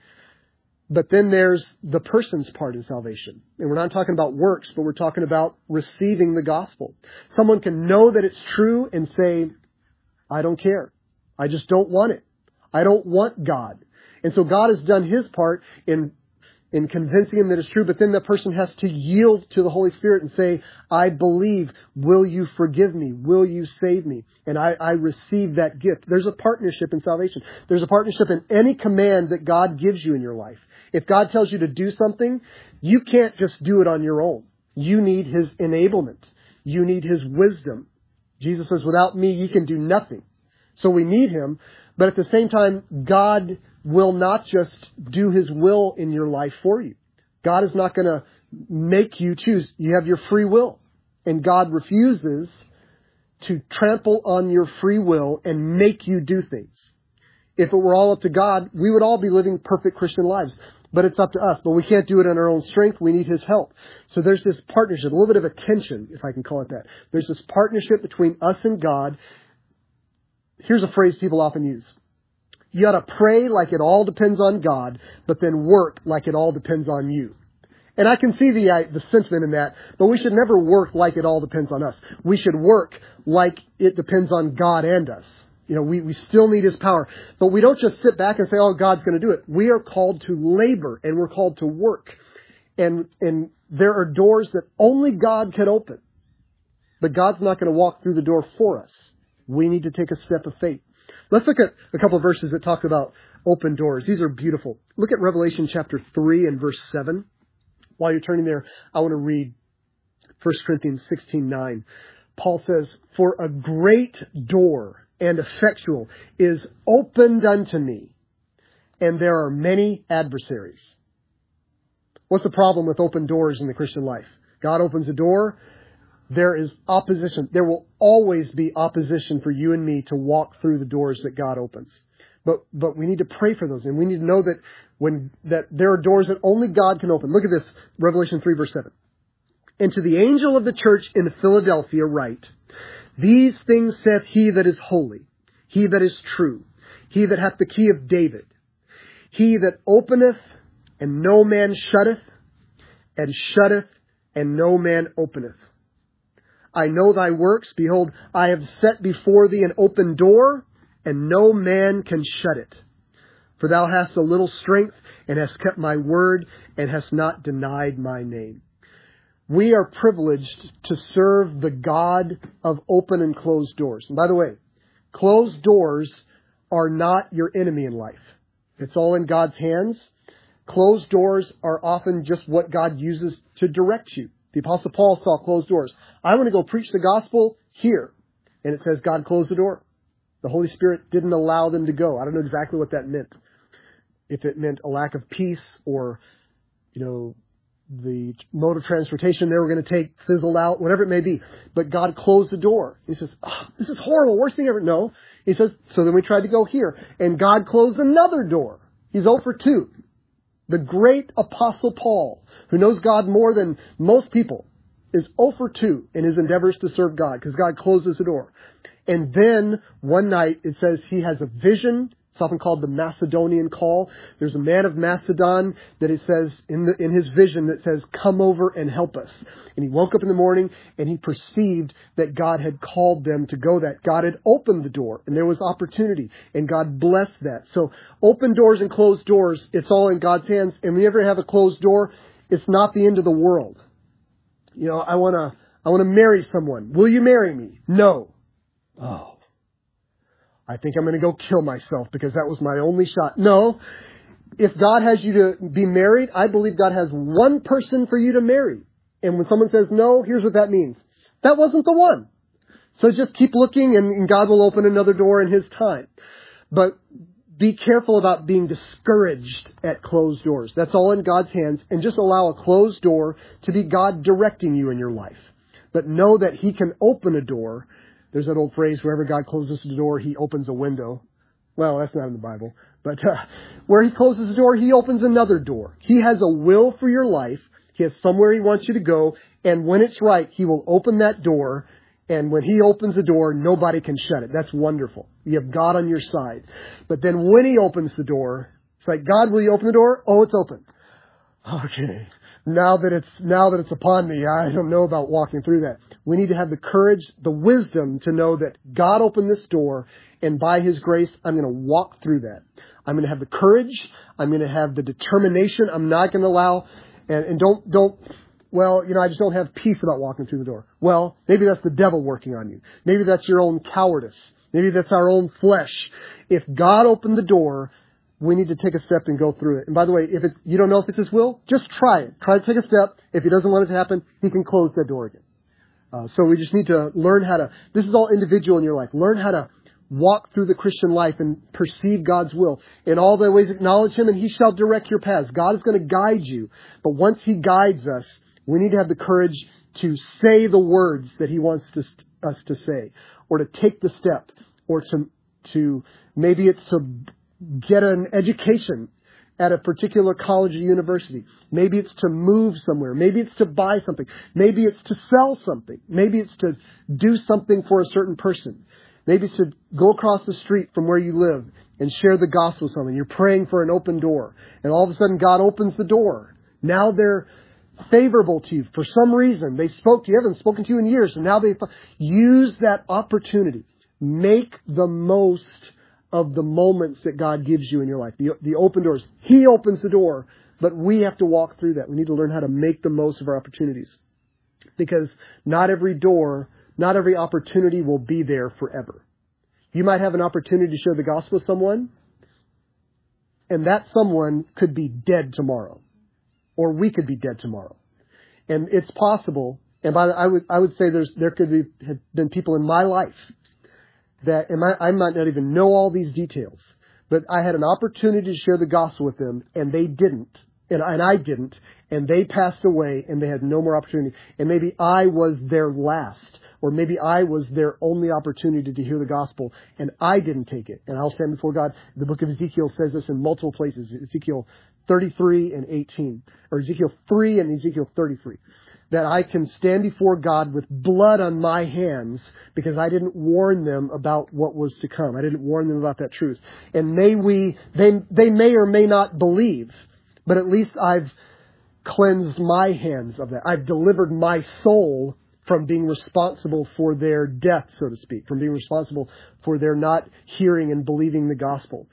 But then there's the person's part in salvation. And we're not talking about works, but we're talking about receiving the gospel. Someone can know that it's true and say, I don't care. I just don't want it. I don't want God. And so God has done His part in convincing him that it's true, but then the person has to yield to the Holy Spirit and say, I believe. Will you forgive me? Will you save me? And I receive that gift. There's a partnership in salvation. There's a partnership in any command that God gives you in your life. If God tells you to do something, you can't just do it on your own. You need His enablement. You need His wisdom. Jesus says, without me, you can do nothing. So we need Him. But at the same time, God will not just do His will in your life for you. God is not going to make you choose. You have your free will. And God refuses to trample on your free will and make you do things. If it were all up to God, we would all be living perfect Christian lives. But it's up to us. But we can't do it on our own strength. We need His help. So there's this partnership, a little bit of a tension, if I can call it that. There's this partnership between us and God. Here's a phrase people often use. You ought to pray like it all depends on God, but then work like it all depends on you. And I can see the sentiment in that, but we should never work like it all depends on us. We should work like it depends on God and us. You know, we still need His power. But we don't just sit back and say, oh, God's going to do it. We are called to labor and we're called to work. And there are doors that only God can open. But God's not going to walk through the door for us. We need to take a step of faith. Let's look at a couple of verses that talk about open doors. These are beautiful. Look at Revelation chapter 3 and verse 7. While you're turning there, I want to read 1 Corinthians 16:9. Paul says, for a great door and effectual is opened unto me, and there are many adversaries. What's the problem with open doors in the Christian life? God opens a door. There is opposition. There will always be opposition for you and me to walk through the doors that God opens. But we need to pray for those. And we need to know that there are doors that only God can open. Look at this, Revelation 3 verse 7. And to the angel of the church in Philadelphia write, these things saith he that is holy, he that is true, he that hath the key of David, he that openeth and no man shutteth, and shutteth and no man openeth. I know thy works. Behold, I have set before thee an open door, and no man can shut it. For thou hast a little strength, and hast kept my word, and hast not denied my name. We are privileged to serve the God of open and closed doors. And by the way, closed doors are not your enemy in life. It's all in God's hands. Closed doors are often just what God uses to direct you. The Apostle Paul saw closed doors. I want to go preach the gospel here. And it says God closed the door. The Holy Spirit didn't allow them to go. I don't know exactly what that meant. If it meant a lack of peace or, the mode of transportation they were going to take fizzled out, whatever it may be. But God closed the door. He says, this is horrible, worst thing ever. No. He says, so then we tried to go here. And God closed another door. He's 0 for 2. The great Apostle Paul, who knows God more than most people, is 0 for 2 in his endeavors to serve God because God closes the door. And then one night it says he has a vision. It's often called the Macedonian call. There's a man of Macedon that it says in his vision that says, come over and help us. And he woke up in the morning and he perceived that God had called them to go that. God had opened the door and there was opportunity and God blessed that. So open doors and closed doors, it's all in God's hands. And when you ever have a closed door, it's not the end of the world. I want to marry someone. Will you marry me? No. Oh. I think I'm going to go kill myself because that was my only shot. No. If God has you to be married, I believe God has one person for you to marry. And when someone says no, here's what that means. That wasn't the one. So just keep looking and God will open another door in His time. But be careful about being discouraged at closed doors. That's all in God's hands. And just allow a closed door to be God directing you in your life. But know that He can open a door. There's that old phrase, wherever God closes the door, He opens a window. Well, that's not in the Bible. But where He closes the door, He opens another door. He has a will for your life. He has somewhere He wants you to go. And when it's right, He will open that door. And when He opens the door, nobody can shut it. That's wonderful. You have God on your side. But then when He opens the door, it's like, God, will You open the door? Oh, it's open. Okay. Now that it's upon me, I don't know about walking through that. We need to have the courage, the wisdom to know that God opened this door, and by His grace, I'm going to walk through that. I'm going to have the courage. I'm going to have the determination. I'm not going to allow, and don't, well, I just don't have peace about walking through the door. Well, maybe that's the devil working on you. Maybe that's your own cowardice. Maybe that's our own flesh. If God opened the door, we need to take a step and go through it. And by the way, if you don't know if it's His will, just try it. Try to take a step. If He doesn't want it to happen, He can close that door again. So we just need to learn how to, this is all individual in your life. Learn how to walk through the Christian life and perceive God's will. In all thy ways acknowledge Him, and He shall direct your paths. God is going to guide you. But once He guides us, we need to have the courage to say the words that He wants us to say, or to take the step, or to maybe it's to get an education at a particular college or university. Maybe it's to move somewhere. Maybe it's to buy something. Maybe it's to sell something. Maybe it's to do something for a certain person. Maybe it's to go across the street from where you live and share the gospel with someone. You're praying for an open door, and all of a sudden God opens the door. Now they're favorable to you for some reason. They spoke to you. Haven't spoken to you in years, and now use that opportunity. Make the most of the moments that God gives you in your life. The open doors. He opens the door, but we have to walk through that. We need to learn how to make the most of our opportunities. Because not every door, not every opportunity will be there forever. You might have an opportunity to share the gospel with someone, and that someone could be dead tomorrow. Or we could be dead tomorrow. And it's possible, and I would say there could have been people in my life that, and I might not even know all these details, but I had an opportunity to share the gospel with them, and they didn't, and I didn't, and they passed away, and they had no more opportunity. And maybe I was their last, or maybe I was their only opportunity to hear the gospel, and I didn't take it. And I'll stand before God. The book of Ezekiel says this in multiple places. Ezekiel 33 and 18, or Ezekiel 3 and Ezekiel 33. That I can stand before God with blood on my hands because I didn't warn them about what was to come. I didn't warn them about that truth. And they may or may not believe, but at least I've cleansed my hands of that. I've delivered my soul from being responsible for their death, so to speak, from being responsible for their not hearing and believing the gospel.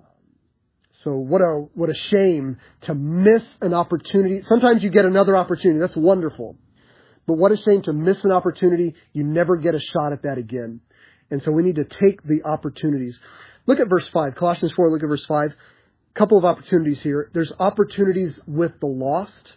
So what a shame to miss an opportunity. Sometimes you get another opportunity. That's wonderful. But what a shame to miss an opportunity. You never get a shot at that again. And so we need to take the opportunities. Look at verse 5. Colossians 4, look at verse 5. A couple of opportunities here. There's opportunities with the lost.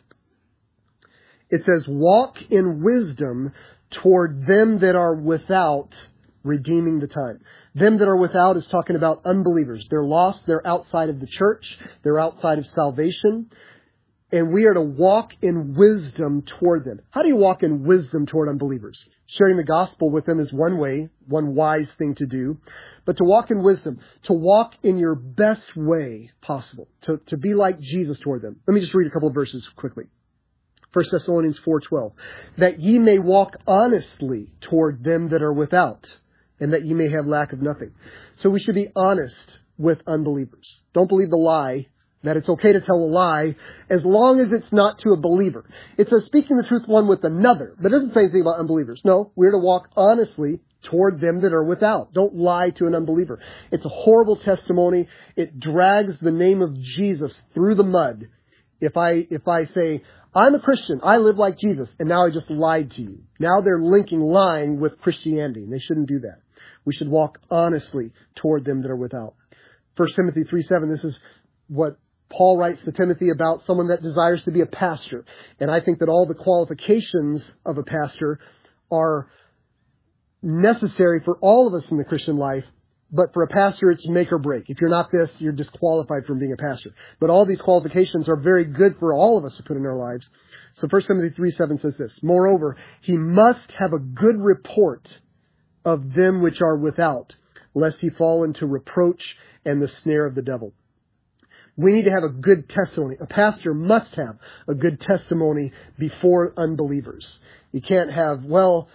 It says, walk in wisdom toward them that are without, redeeming the time. Them that are without is talking about unbelievers. They're lost. They're outside of the church. They're outside of salvation. And we are to walk in wisdom toward them. How do you walk in wisdom toward unbelievers? Sharing the gospel with them is one way, one wise thing to do. But to walk in wisdom, to walk in your best way possible, to be like Jesus toward them. Let me just read a couple of verses quickly. 1 Thessalonians 4:12. That ye may walk honestly toward them that are without, and that ye may have lack of nothing. So we should be honest with unbelievers. Don't believe the lie that it's okay to tell a lie as long as it's not to a believer. It says speaking the truth one with another, but it doesn't say anything about unbelievers. No, we're to walk honestly toward them that are without. Don't lie to an unbeliever. It's a horrible testimony. It drags the name of Jesus through the mud. If I say, I'm a Christian, I live like Jesus, and now I just lied to you. Now they're linking lying with Christianity, and they shouldn't do that. We should walk honestly toward them that are without. 1 Timothy 3:7, this is what Paul writes to Timothy about someone that desires to be a pastor. And I think that all the qualifications of a pastor are necessary for all of us in the Christian life. But for a pastor, it's make or break. If you're not this, you're disqualified from being a pastor. But all these qualifications are very good for all of us to put in our lives. So 1 Timothy 3:7 says this, moreover, he must have a good report of them which are without, lest he fall into reproach and the snare of the devil. We need to have a good testimony. A pastor must have a good testimony before unbelievers. You can't have,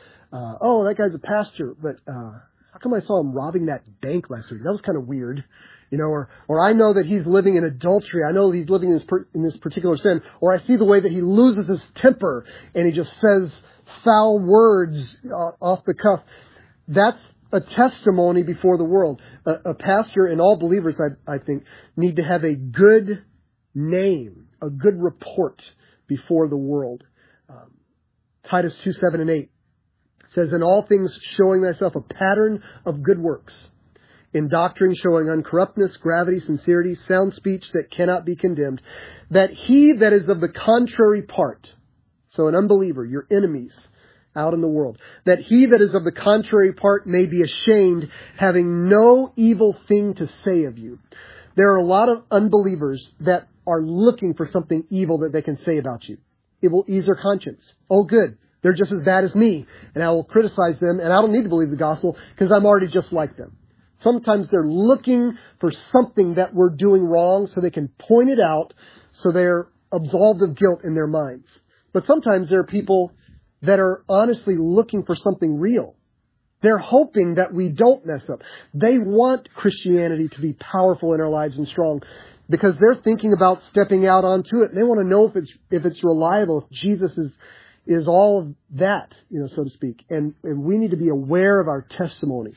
that guy's a pastor, but how come I saw him robbing that bank last week? That was kind of weird. Or I know that he's living in adultery. I know that he's living in this particular sin. Or I see the way that he loses his temper and he just says foul words off the cuff. That's a testimony before the world. A pastor and all believers, I think, need to have a good name, a good report before the world. Titus 2:7-8 says, "In all things showing thyself a pattern of good works, in doctrine showing uncorruptness, gravity, sincerity, sound speech that cannot be condemned, that he that is of the contrary part," so an unbeliever, your enemies out in the world, "that he that is of the contrary part may be ashamed, having no evil thing to say of you." There are a lot of unbelievers that are looking for something evil that they can say about you. It will ease their conscience. Oh, good. They're just as bad as me, and I will criticize them, and I don't need to believe the gospel because I'm already just like them. Sometimes they're looking for something that we're doing wrong so they can point it out so they're absolved of guilt in their minds. But sometimes there are people that are honestly looking for something real. They're hoping that we don't mess up. They want Christianity to be powerful in our lives and strong because they're thinking about stepping out onto it. And they want to know if it's reliable, if Jesus is all of that, so to speak. And we need to be aware of our testimony.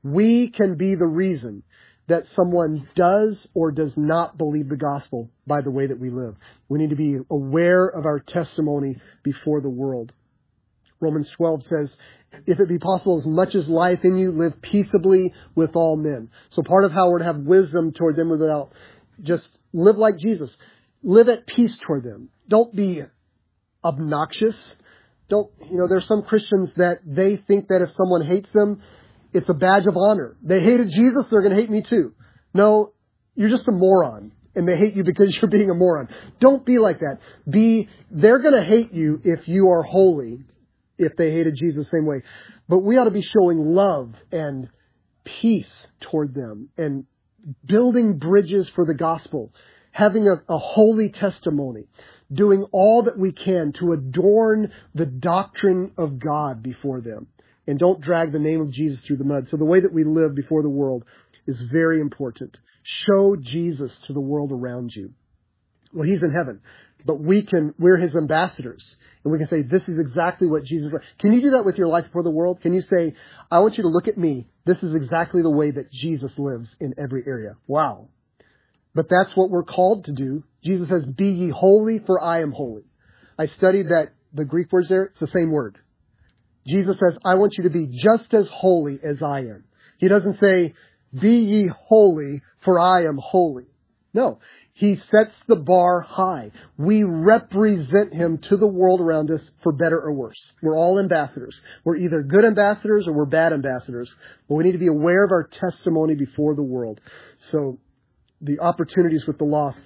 We can be the reason that someone does or does not believe the gospel by the way that we live. We need to be aware of our testimony before the world. Romans 12 says, "If it be possible, as much as life in you, live peaceably with all men." So part of how we're to have wisdom toward them without just live like Jesus. Live at peace toward them. Don't be obnoxious. There's some Christians that they think that if someone hates them, it's a badge of honor. They hated Jesus, they're going to hate me too. No, you're just a moron. And they hate you because you're being a moron. Don't be like that. They're going to hate you if you are holy, if they hated Jesus the same way. But we ought to be showing love and peace toward them and building bridges for the gospel, having a holy testimony, doing all that we can to adorn the doctrine of God before them. And don't drag the name of Jesus through the mud. So the way that we live before the world is very important. Show Jesus to the world around you. Well, he's in heaven, but we're his ambassadors. And we can say, this is exactly what Jesus was. Can you do that with your life before the world? Can you say, I want you to look at me. This is exactly the way that Jesus lives in every area. Wow. But that's what we're called to do. Jesus says, "Be ye holy, for I am holy." I studied that, the Greek words there, it's the same word. Jesus says, I want you to be just as holy as I am. He doesn't say, "Be ye holy, for I am holy." No, he sets the bar high. We represent him to the world around us for better or worse. We're all ambassadors. We're either good ambassadors or we're bad ambassadors. But we need to be aware of our testimony before the world. So the opportunities with the lost,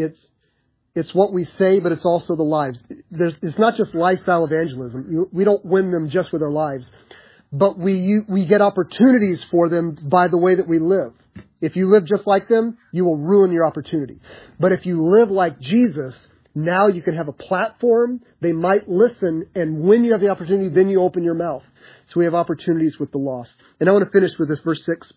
it's what we say, but it's also the lives. It's not just lifestyle evangelism. We don't win them just with our lives, but we get opportunities for them by the way that we live. If you live just like them, you will ruin your opportunity. But if you live like Jesus, now you can have a platform. They might listen, and when you have the opportunity, then you open your mouth. So we have opportunities with the lost. And I want to finish with this, verse 6.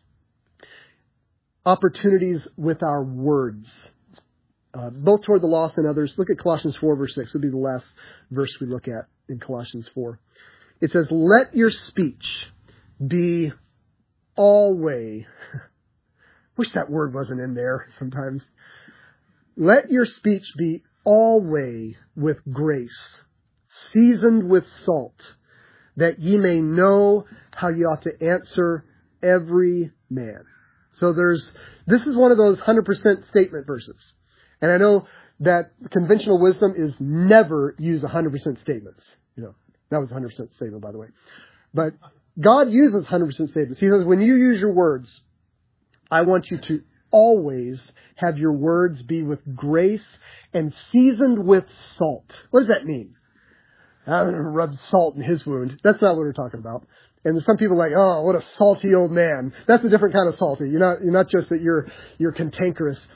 Opportunities with our words. Both toward the lost and others. Look at Colossians 4, verse 6. It'll be the last verse we look at in Colossians 4. It says, "Let your speech be always." Wish that word wasn't in there sometimes. "Let your speech be always with grace, seasoned with salt, that ye may know how ye ought to answer every man." So this is one of those 100% statement verses. And I know that conventional wisdom is never use 100% statements. That was a 100% statement, by the way. But God uses 100% statements. He says, when you use your words, I want you to always have your words be with grace and seasoned with salt. What does that mean? I'm going to rub salt in his wound. That's not what we're talking about. And some people are like, oh, what a salty old man. That's a different kind of salty. You're not just that you're cantankerous.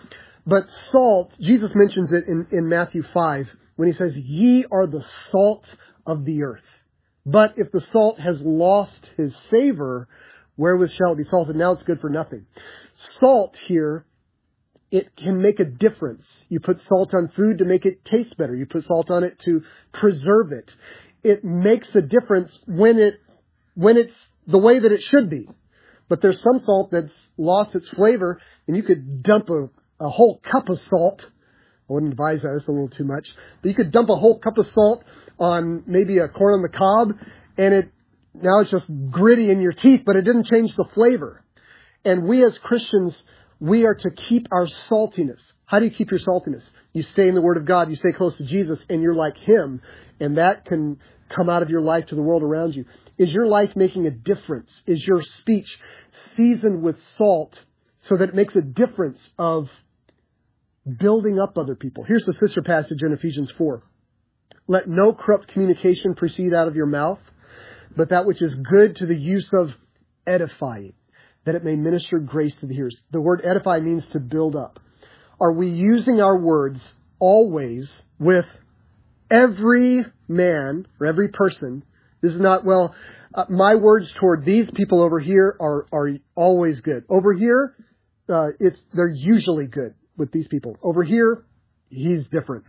But salt, Jesus mentions it in Matthew 5 when he says, ye are the salt of the earth. But if the salt has lost his savor, wherewith shall it be salted? Now it's good for nothing. Salt here, it can make a difference. You put salt on food to make it taste better. You put salt on it to preserve it. It makes a difference when it's the way that it should be. But there's some salt that's lost its flavor, and you could dump a whole cup of salt. I wouldn't advise that. It's a little too much. But you could dump a whole cup of salt on maybe a corn on the cob, and now it's just gritty in your teeth, but it didn't change the flavor. And we as Christians, we are to keep our saltiness. How do you keep your saltiness? You stay in the Word of God, you stay close to Jesus, and you're like Him, and that can come out of your life to the world around you. Is your life making a difference? Is your speech seasoned with salt so that it makes a difference of building up other people? Here's the sister passage in Ephesians 4. Let no corrupt communication proceed out of your mouth, but that which is good to the use of edifying, that it may minister grace to the hearers. The word edify means to build up. Are we using our words always with every man or every person? This is not, my words toward these people over here are always good. Over here, they're usually good with these people. Over here, he's different,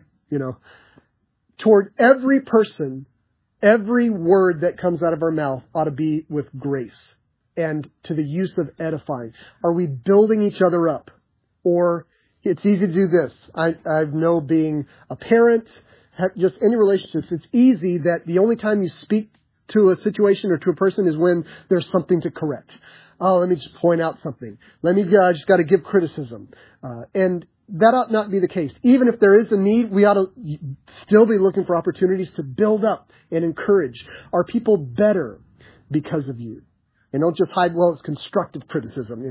Toward every person, every word that comes out of our mouth ought to be with grace and to the use of edifying. Are we building each other up? Or it's easy to do this. I know being a parent, just any relationships, it's easy that the only time you speak to a situation or to a person is when there's something to correct. Oh, let me just point out something. Just got to give criticism. And that ought not be the case. Even if there is a need, we ought to still be looking for opportunities to build up and encourage. Are people better because of you? And don't just hide, it's constructive criticism,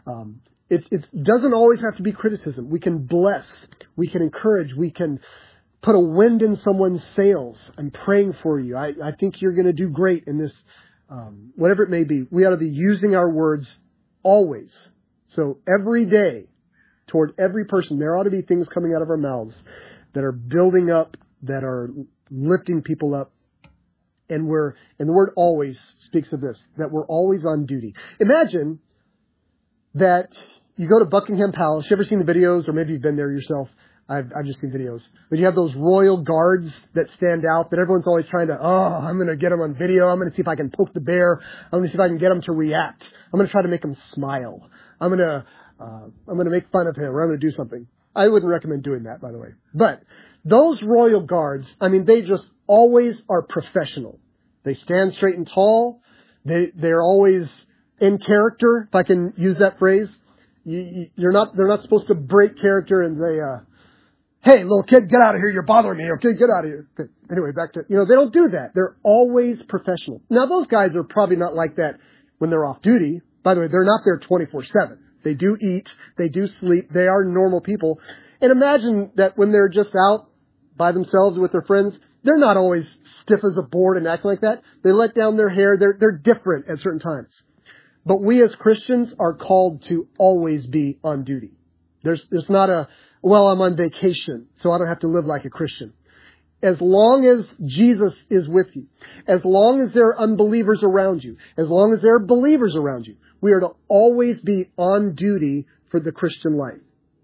It doesn't always have to be criticism. We can bless. We can encourage. We can put a wind in someone's sails. I'm praying for you. I think you're going to do great in this, whatever it may be. We ought to be using our words always. So every day, toward every person, there ought to be things coming out of our mouths that are building up, that are lifting people up. And the word always speaks of this, that we're always on duty. Imagine that you go to Buckingham Palace. You ever seen the videos, or maybe you've been there yourself? I've just seen videos. But you have those royal guards that stand out that everyone's always trying to, I'm going to get them on video. I'm going to see if I can poke the bear. I'm going to see if I can get them to react. I'm going to try to make them smile. I'm going to make fun of him, or I'm going to do something. I wouldn't recommend doing that, by the way. But those royal guards, they just always are professional. They stand straight and tall. They're always in character, if I can use that phrase. They're not supposed to break character and say, hey, little kid, get out of here. You're bothering me. Okay, get out of here. Okay. Anyway, back to, they don't do that. They're always professional. Now, those guys are probably not like that when they're off duty. By the way, they're not there 24/7. They do eat. They do sleep. They are normal people. And imagine that when they're just out by themselves with their friends, they're not always stiff as a board and acting like that. They let down their hair. They're different at certain times. But we as Christians are called to always be on duty. There's not I'm on vacation, so I don't have to live like a Christian. As long as Jesus is with you, as long as there are unbelievers around you, as long as there are believers around you, we are to always be on duty for the Christian life.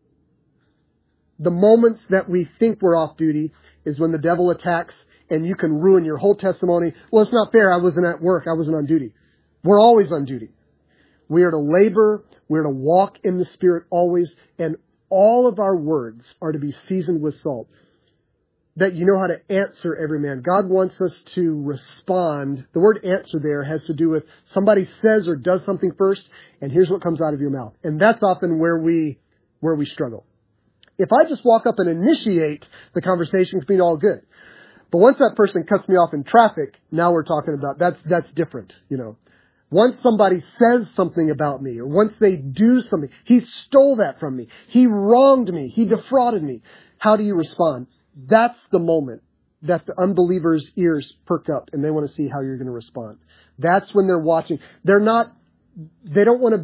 The moments that we think we're off duty is when the devil attacks and you can ruin your whole testimony. Well, it's not fair. I wasn't at work. I wasn't on duty. We're always on duty. We are to labor. We're to walk in the Spirit always. And all of our words are to be seasoned with salt. That you know how to answer every man. God wants us to respond. The word answer there has to do with somebody says or does something first, and here's what comes out of your mouth. And that's often where we struggle. If I just walk up and initiate the conversation, it's been all good. But once that person cuts me off in traffic, now we're talking about that's different, Once somebody says something about me, or once they do something, he stole that from me. He wronged me. He defrauded me. How do you respond? That's the moment that the unbeliever's ears perk up and they want to see how you're going to respond. That's when they're watching. They don't want to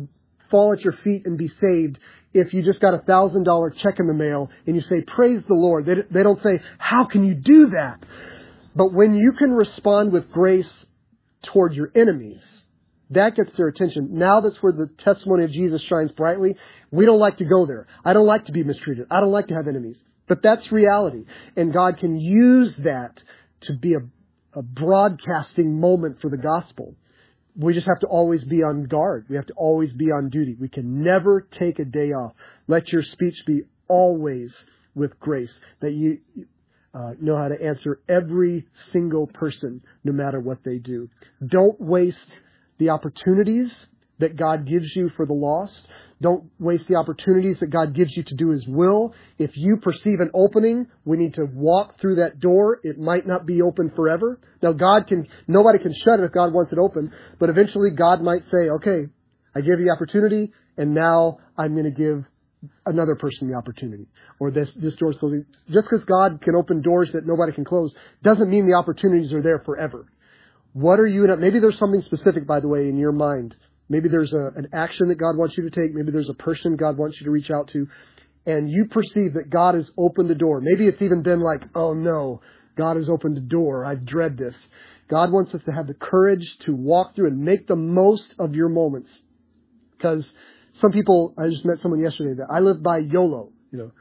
fall at your feet and be saved if you just got a $1,000 check in the mail and you say, praise the Lord. They don't say, how can you do that? But when you can respond with grace toward your enemies, that gets their attention. Now that's where the testimony of Jesus shines brightly. We don't like to go there. I don't like to be mistreated. I don't like to have enemies. But that's reality. And God can use that to be a broadcasting moment for the gospel. We just have to always be on guard. We have to always be on duty. We can never take a day off. Let your speech be always with grace, that you know how to answer every single person, no matter what they do. Don't waste the opportunities that God gives you for the lost. Don't waste the opportunities that God gives you to do His will. If you perceive an opening, we need to walk through that door. It might not be open forever. Now, nobody can shut it if God wants it open, but eventually God might say, okay, I gave you the opportunity, and now I'm going to give another person the opportunity. Or this door's closing. Just because God can open doors that nobody can close doesn't mean the opportunities are there forever. What are you, maybe there's something specific, by the way, in your mind. Maybe there's an action that God wants you to take. Maybe there's a person God wants you to reach out to. And you perceive that God has opened the door. Maybe it's even been like, oh no, God has opened the door. I dread this. God wants us to have the courage to walk through and make the most of your moments. Because some people, I just met someone yesterday that I live by YOLO.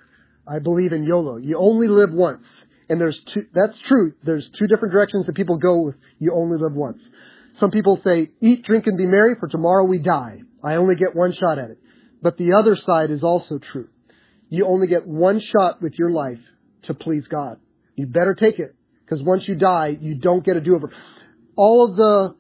I believe in YOLO. You only live once. And that's true. There's two different directions that people go with you only live once. Some people say, eat, drink, and be merry, for tomorrow we die. I only get one shot at it. But the other side is also true. You only get one shot with your life to please God. You better take it, because once you die, you don't get a do-over. All of the,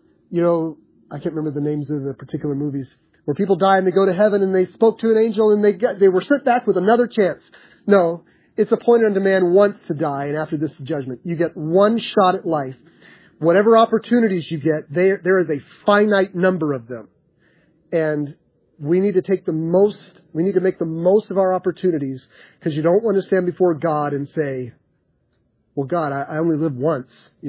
I can't remember the names of the particular movies, where people die and they go to heaven and they spoke to an angel and they were sent back with another chance. No, it's appointed unto man once to die, and after this, the judgment. You get one shot at life. Whatever opportunities you get, there is a finite number of them. And we need to make the most of our opportunities, because you don't want to stand before God and say, well, God, I only live once,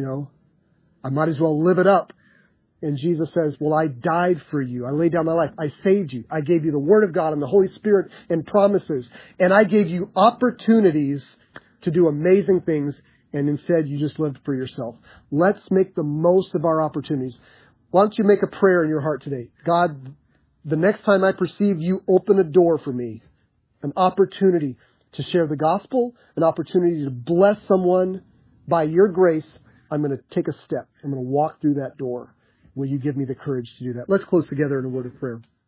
I might as well live it up. And Jesus says, well, I died for you. I laid down my life. I saved you. I gave you the Word of God and the Holy Spirit and promises. And I gave you opportunities to do amazing things. And instead, you just lived for yourself. Let's make the most of our opportunities. Why don't you make a prayer in your heart today? God, the next time I perceive you open a door for me, an opportunity to share the gospel, an opportunity to bless someone by your grace, I'm going to take a step. I'm going to walk through that door. Will you give me the courage to do that? Let's close together in a word of prayer.